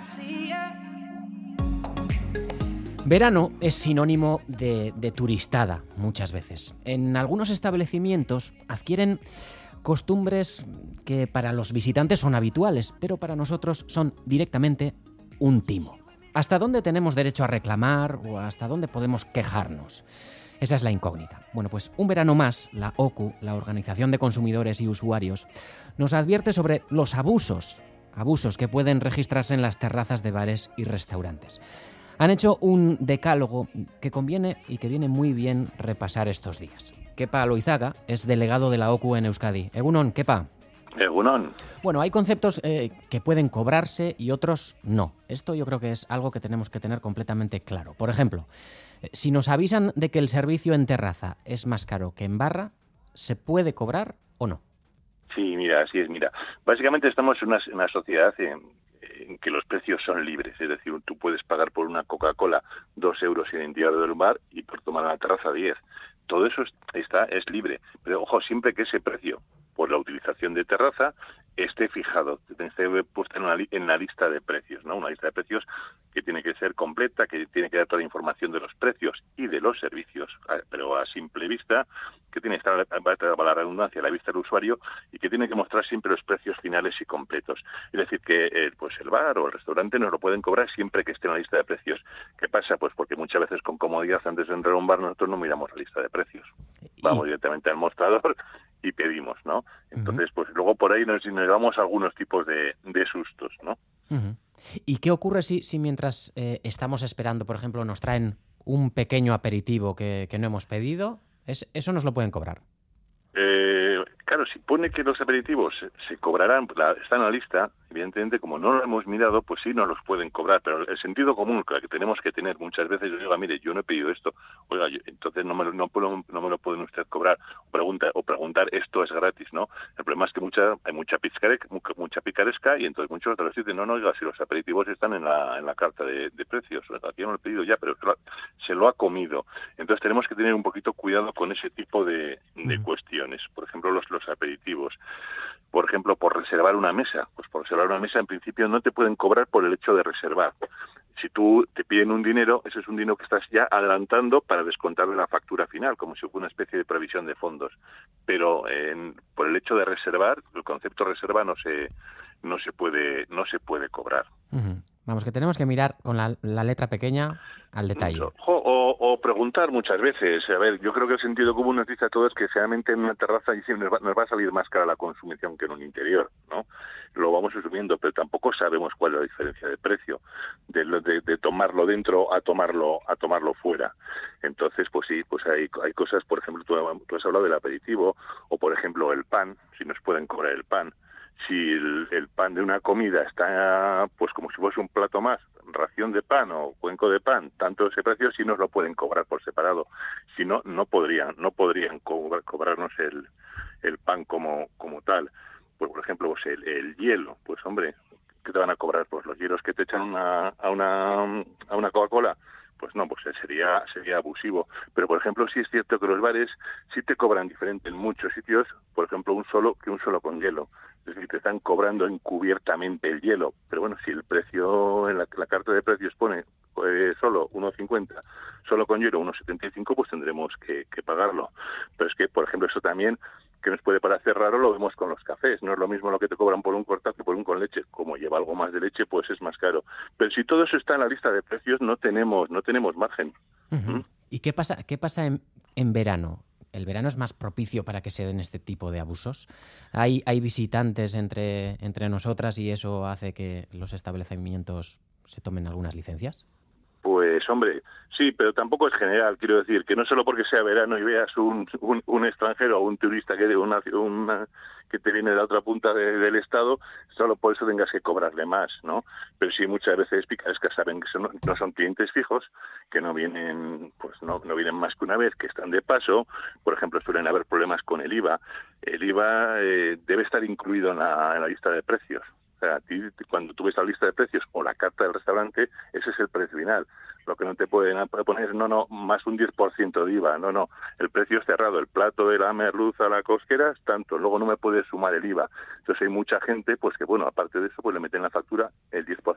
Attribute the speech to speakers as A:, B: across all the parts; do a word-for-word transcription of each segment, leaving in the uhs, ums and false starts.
A: Verano es sinónimo de, de turistada muchas veces. En algunos establecimientos adquieren costumbres que para los visitantes son habituales, pero para nosotros son directamente un timo. ¿Hasta dónde tenemos derecho a reclamar o hasta dónde podemos quejarnos? Esa es la incógnita. Bueno, pues un verano más, la O C U, la Organización de Consumidores y Usuarios, nos advierte sobre los abusos, abusos que pueden registrarse en las terrazas de bares y restaurantes. Han hecho un decálogo que conviene y que viene muy bien repasar estos días. Kepa Loizaga es delegado de la O C U en Euskadi. Egunon, Kepa.
B: Egunon.
A: Bueno, hay conceptos eh, que pueden cobrarse y otros no. Esto yo creo que es algo que tenemos que tener completamente claro. Por ejemplo, eh, si nos avisan de que el servicio en terraza es más caro que en barra, ¿se puede cobrar o no?
B: Sí, mira, así es. Mira, básicamente estamos en una, en una sociedad en, en que los precios son libres. Es decir, tú puedes pagar por una Coca-Cola dos euros en el interior del bar y por tomar una terraza diez. Todo eso está es libre. Pero ojo, siempre que ese precio por la utilización de terraza esté fijado, esté puesto en, una, en la lista de precios, ¿no? Una lista de precios que tiene que ser completa, que tiene que dar toda la información de los precios y de los servicios, pero a simple vista, que tiene que estar, para la redundancia, a la vista del usuario y que tiene que mostrar siempre los precios finales y completos. Es decir, que eh, pues el bar o el restaurante nos lo pueden cobrar siempre que esté en la lista de precios. ¿Qué pasa? Pues porque muchas veces con comodidad antes de entrar a un bar nosotros no miramos la lista de precios. Vamos directamente al mostrador y pedimos, ¿no? Entonces, pues luego por ahí nos, nos damos algunos tipos de, de sustos, ¿no?
A: Uh-huh. ¿Y qué ocurre si, si mientras eh, estamos esperando, por ejemplo, nos traen un pequeño aperitivo que, que no hemos pedido? ¿Es, ¿Eso nos lo pueden cobrar?
B: Eh, claro, si pone que los aperitivos se, se cobrarán, la, están en la lista, evidentemente, como no lo hemos mirado, pues sí nos los pueden cobrar, pero el sentido común que tenemos que tener muchas veces, yo digo, mire, yo no he pedido esto, oiga, yo, entonces no me, lo, no, no me lo pueden usted cobrar, o, pregunta, o preguntar, esto es gratis, ¿no? El problema es que mucha hay mucha picaresca, mucha picaresca y entonces muchos otros dicen, no, no, oiga, si los aperitivos están en la en la carta de, de precios, aquí no lo he pedido ya, pero se lo, se lo ha comido. Entonces tenemos que tener un poquito cuidado con ese tipo de, de mm. cuestiones. Por ejemplo, los, los aperitivos. Por ejemplo, por reservar una mesa. Pues por reservar una mesa, en principio, no te pueden cobrar por el hecho de reservar. Si tú te piden un dinero, ese es un dinero que estás ya adelantando para descontar de la factura final, como si fuera una especie de previsión de fondos. Pero en, por el hecho de reservar, el concepto reserva no se no se puede no se puede cobrar.
A: Uh-huh. Vamos, que tenemos que mirar con la, la letra pequeña al detalle.
B: O, o, o preguntar muchas veces. A ver, yo creo que el sentido común nos dice a todos que realmente en una terraza nos va, nos va a salir más cara la consumición que en un interior, ¿no? Lo vamos asumiendo, pero tampoco sabemos cuál es la diferencia de precio de, de, de tomarlo dentro a tomarlo a tomarlo fuera. Entonces, pues sí, pues hay, hay cosas, por ejemplo, tú, tú has hablado del aperitivo, o por ejemplo el pan, si nos pueden cobrar el pan. Si el, el pan de una comida está pues como si fuese un plato más, ración de pan o cuenco de pan, tanto ese precio, sí nos lo pueden cobrar por separado. Si no, no podrían, no podrían cobrar, cobrarnos el, el pan como, como tal. Pues por ejemplo, pues el, el hielo, pues hombre, ¿qué te van a cobrar? Pues los hielos que te echan una, a una a una Coca-Cola. Pues no, pues sería sería abusivo. Pero, por ejemplo, sí es cierto que los bares sí te cobran diferente en muchos sitios, por ejemplo, un solo que un solo con hielo. Es decir, te están cobrando encubiertamente el hielo. Pero bueno, si el precio, en la, la carta de precios pone pues, solo uno cincuenta, solo con hielo uno setenta y cinco, pues tendremos que, que pagarlo. Pero es que, por ejemplo, eso también, que nos puede parecer raro, lo vemos con los cafés. No es lo mismo lo que te cobran por un cortado que por un con leche. Como lleva algo más de leche, pues es más caro. Pero si todo eso está en la lista de precios, no tenemos no tenemos margen.
A: Uh-huh. ¿Mm? ¿Y qué pasa qué pasa en, en verano? ¿El verano es más propicio para que se den este tipo de abusos? ¿Hay, hay visitantes entre, entre nosotras y eso hace que los establecimientos se tomen algunas licencias?
B: Pues hombre, sí, pero tampoco es general. Quiero decir que no solo porque sea verano y veas un, un, un extranjero o un turista que de una, una que te viene de la otra punta de, del estado, solo por eso tengas que cobrarle más, ¿no? Pero sí, muchas veces picarescas saben que son, no son clientes fijos, que no vienen, pues no, no vienen más que una vez, que están de paso. Por ejemplo, suelen haber problemas con el I V A. El I V A eh, debe estar incluido en la, en la lista de precios. O sea, a ti, cuando tú ves la lista de precios o la carta del restaurante, ese es el precio final. Lo que no te pueden poner, no, no, más un diez por ciento de I V A, no, no. El precio es cerrado, el plato de la merluza a la cosquera es tanto, luego no me puedes sumar el I V A. Entonces hay mucha gente, pues que bueno, aparte de eso, pues le meten en la factura el diez por ciento de I V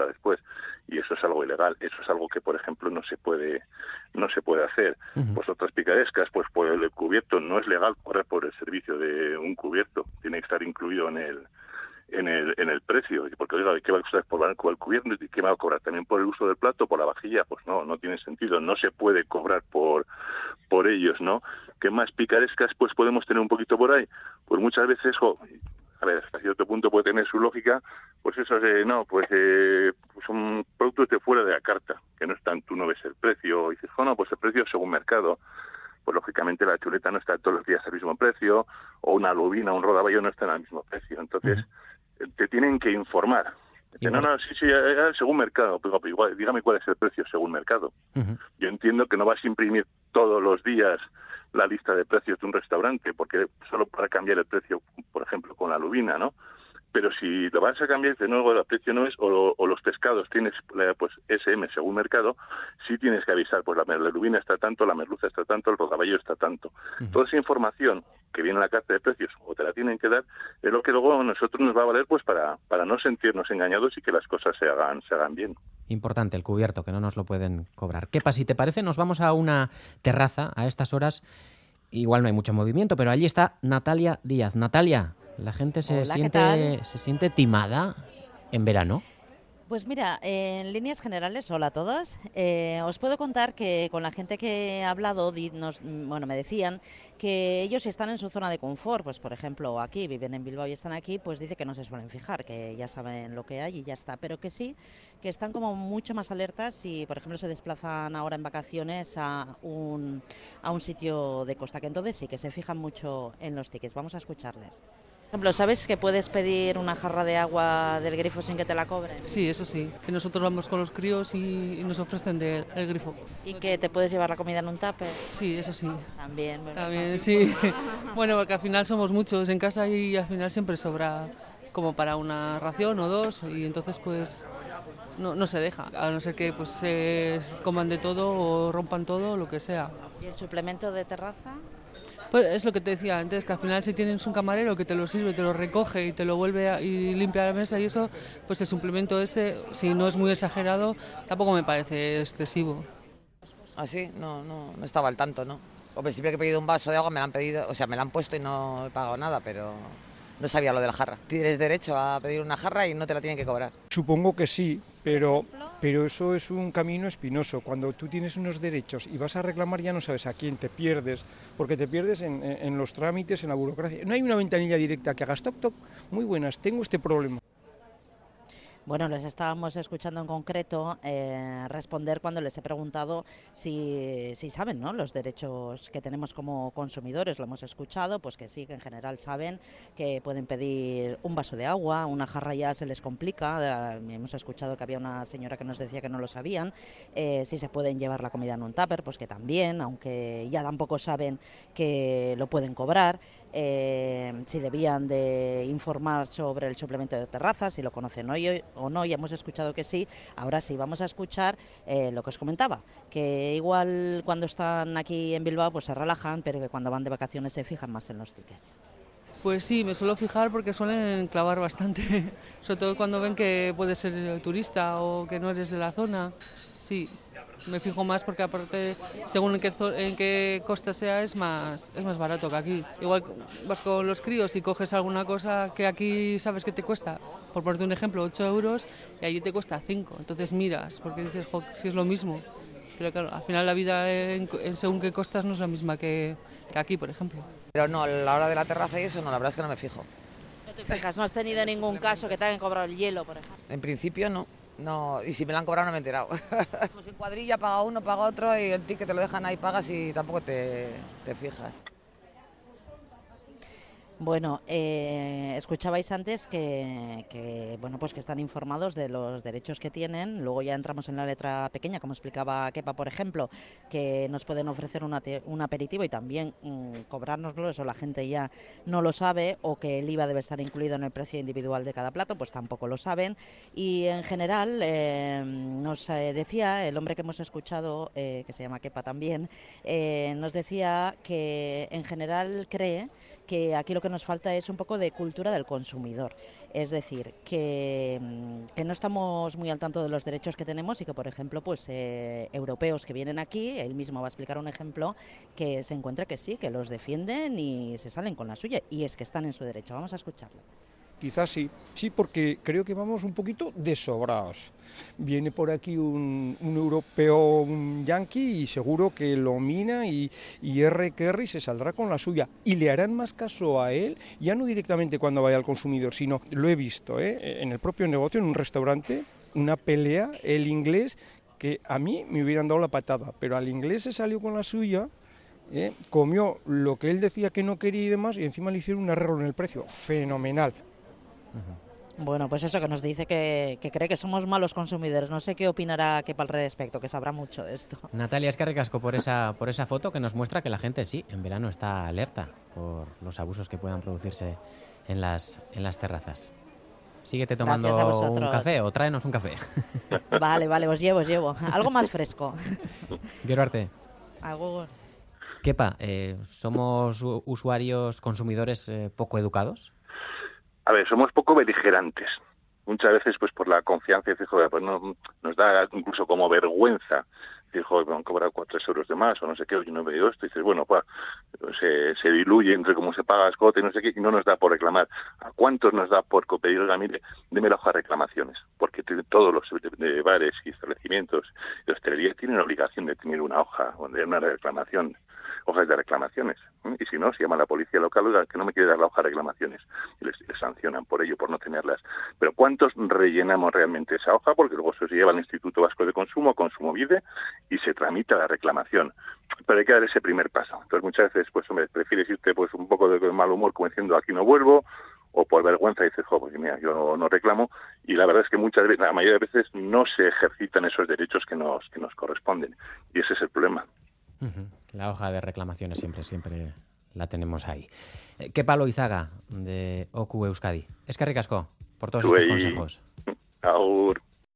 B: factura después, y eso es algo ilegal. Eso es algo que, por ejemplo, no se puede no se puede hacer. Uh-huh. Pues otras picarescas, pues por el cubierto no es legal cobrar por el servicio de un cubierto, tiene que estar incluido en el en el en el precio, porque oiga, ¿qué va a costar por el cubierto y qué va a cobrar? ¿También por el uso del plato, por la vajilla? Pues no, no tiene sentido, no se puede cobrar por por ellos, ¿no? ¿Qué más picarescas pues podemos tener un poquito por ahí? Pues muchas veces, jo, a ver, hasta cierto punto puede tener su lógica, pues eso de, no, pues eh, son productos de fuera de la carta, que no están, tú no ves el precio, y dices, oh, no, pues el precio según mercado. Pues lógicamente la chuleta no está todos los días al mismo precio, o una lubina, un rodaballo no están al mismo precio. Entonces, uh-huh. te tienen que informar. Que no, no, sí, sí, según mercado. Pues, igual, dígame cuál es el precio según mercado. Uh-huh. Yo entiendo que no vas a imprimir todos los días la lista de precios de un restaurante, porque solo para cambiar el precio, por ejemplo, con la lubina, ¿no? Pero si lo vas a cambiar, de nuevo el precio no es, o, o los pescados tienes pues ese eme según mercado, sí tienes que avisar, pues la, la lubina está tanto, la merluza está tanto, el rodaballo está tanto. Uh-huh. Toda esa información que viene en la carta de precios, o te la tienen que dar, es lo que luego a nosotros nos va a valer pues para, para no sentirnos engañados y que las cosas se hagan, se hagan bien.
A: Importante el cubierto, que no nos lo pueden cobrar. Kepa, si te parece, nos vamos a una terraza a estas horas. Igual no hay mucho movimiento, pero allí está Natalia Díaz. Natalia, ¿la gente se,
C: Hola,
A: siente, se siente timada en verano?
C: Pues mira, en líneas generales, hola a todos. Eh, os puedo contar que con la gente que he hablado, nos, bueno, me decían que ellos si están en su zona de confort, pues por ejemplo aquí, viven en Bilbao y están aquí, pues dice que no se suelen fijar, que ya saben lo que hay y ya está, pero que sí, que están como mucho más alertas si, por ejemplo, se desplazan ahora en vacaciones a un, a un sitio de costa, que entonces sí, que se fijan mucho en los tickets. Vamos a escucharles. Por ejemplo, ¿sabes que puedes pedir una jarra de agua del grifo sin que te la cobren?
D: Sí, eso sí, que nosotros vamos con los críos y, y nos ofrecen del de, grifo.
C: ¿Y que te puedes llevar la comida en un tupper?
D: Sí, eso sí.
C: También, bueno,
D: También, sí. Bueno, porque al final somos muchos en casa y al final siempre sobra como para una ración o dos y entonces pues no, no se deja, a no ser que pues se coman de todo o rompan todo o lo que sea.
C: ¿Y el suplemento de terraza?
D: Pues es lo que te decía antes, que al final si tienes un camarero que te lo sirve, te lo recoge y te lo vuelve a, y limpia la mesa y eso, pues el suplemento ese, si no es muy exagerado, tampoco me parece excesivo.
E: ¿Ah, sí? No, no, no estaba al tanto, ¿no? Hombre, siempre que he pedido un vaso de agua me la han pedido, o sea, me la han puesto y no he pagado nada, pero no sabía lo de la jarra. Tienes derecho a pedir una jarra y no te la tienen que cobrar.
F: Supongo que sí, pero, pero eso es un camino espinoso. Cuando tú tienes unos derechos y vas a reclamar ya no sabes a quién, te pierdes, porque te pierdes en, en los trámites, en la burocracia. No hay una ventanilla directa que hagas toc toc, muy buenas, tengo este problema.
C: Bueno, les estábamos escuchando en concreto eh, responder cuando les he preguntado si, si saben, ¿no?, los derechos que tenemos como consumidores. Lo hemos escuchado, pues que sí, que en general saben que pueden pedir un vaso de agua, una jarra ya se les complica. Eh, hemos escuchado que había una señora que nos decía que no lo sabían. Eh, si se pueden llevar la comida en un tupper, pues que también, aunque ya tampoco saben que lo pueden cobrar. Eh, si debían de informar sobre el suplemento de terrazas, si lo conocen hoy o no, ya hemos escuchado que sí. Ahora sí, vamos a escuchar eh, lo que os comentaba, que igual cuando están aquí en Bilbao pues se relajan, pero que cuando van de vacaciones se fijan más en los tickets.
D: Pues sí, me suelo fijar porque suelen clavar bastante, sobre todo cuando ven que puedes ser turista o que no eres de la zona, sí. Me fijo más porque aparte, según en qué, en qué costa sea, es más, es más barato que aquí. Igual vas con los críos y coges alguna cosa que aquí sabes que te cuesta, por ponerte un ejemplo, ocho euros y allí te cuesta cinco. Entonces miras, porque dices, jo, si es lo mismo. Pero claro, al final la vida en, en según qué costas no es la misma que, que aquí, por ejemplo.
E: Pero no, a la hora de la terraza y eso, no, la verdad es que no me fijo.
C: ¿No te fijas? ¿No has tenido ningún caso que te hayan cobrado el hielo, por ejemplo?
E: En principio no. No, y si me la han cobrado no me he enterado. Pues en cuadrilla paga uno, paga otro y el ticket te lo dejan ahí, pagas y tampoco te, te fijas.
C: Bueno, eh, escuchabais antes que, que, bueno, pues que están informados de los derechos que tienen. Luego ya entramos en la letra pequeña, como explicaba Kepa, por ejemplo, que nos pueden ofrecer una te, un aperitivo y también mmm, cobrárnoslo, eso la gente ya no lo sabe, o que el I V A debe estar incluido en el precio individual de cada plato, pues tampoco lo saben. Y en general eh, nos eh, decía el hombre que hemos escuchado, eh, que se llama Kepa también, eh, nos decía que en general cree que aquí lo que nos falta es un poco de cultura del consumidor. Es decir, que, que no estamos muy al tanto de los derechos que tenemos y que, por ejemplo, pues eh, europeos que vienen aquí, él mismo va a explicar un ejemplo, que se encuentra que sí, que los defienden y se salen con la suya. Y es que están en su derecho. Vamos a escucharlo.
F: Quizás sí, sí, porque creo que vamos un poquito desobrados. Viene por aquí un, un europeo, un yanqui, y seguro que lo mina y, y R que R y se saldrá con la suya. Y le harán más caso a él, ya no directamente cuando vaya al consumidor, sino, lo he visto, ¿eh? En el propio negocio, en un restaurante, una pelea, el inglés, que a mí me hubieran dado la patada, pero al inglés se salió con la suya. ¿Eh? Comió lo que él decía que no quería y demás, y encima le hicieron un arreglo en el precio. Fenomenal.
C: Bueno, pues eso, que nos dice que, que cree que somos malos consumidores. No sé qué opinará Kepa al respecto, que sabrá mucho de esto.
A: Natalia, es que ricasco por esa, por esa foto que nos muestra que la gente sí, en verano está alerta por los abusos que puedan producirse en las, en las terrazas. Síguete tomando un café o tráenos un café.
C: Vale, vale, os llevo, os llevo. Algo más fresco.
A: Quiero arte.
C: Algo...
A: Kepa, eh, ¿somos usuarios, consumidores eh, poco educados?
B: A ver, somos poco beligerantes. Muchas veces, pues por la confianza, y fijo, pues no, nos da incluso como vergüenza. Fijo, me han cobrado cuatro euros de más o no sé qué, o yo no veo esto. Y dices, bueno, pues se, se diluye entre cómo se paga escote y no sé qué, y no nos da por reclamar. ¿A cuántos nos da por pedir, oiga, mire, deme la hoja de reclamaciones? Porque todos los de, de bares y establecimientos de hostelería tienen obligación de tener una hoja, de una reclamación. Hojas de reclamaciones, ¿eh? Y si no, se llama a la policía local, oiga, que no me quiere dar la hoja de reclamaciones, y les, les sancionan por ello, por no tenerlas. Pero ¿cuántos rellenamos realmente esa hoja? Porque luego eso se lleva al Instituto Vasco de Consumo, Kontsumobide, y se tramita la reclamación. Pero hay que dar ese primer paso. Entonces muchas veces, pues hombre, prefieres irte pues un poco de mal humor, como diciendo, aquí no vuelvo, o por vergüenza dices, jo, pues mira, yo no, no reclamo, y la verdad es que muchas veces, la mayoría de veces, no se ejercitan esos derechos que nos, que nos corresponden, y ese es el problema.
A: Uh-huh. La hoja de reclamaciones siempre, siempre la tenemos ahí. Eh, Kepa Loizaga, de O Q Euskadi. Es que ricasco por todos estos consejos.
B: Aur.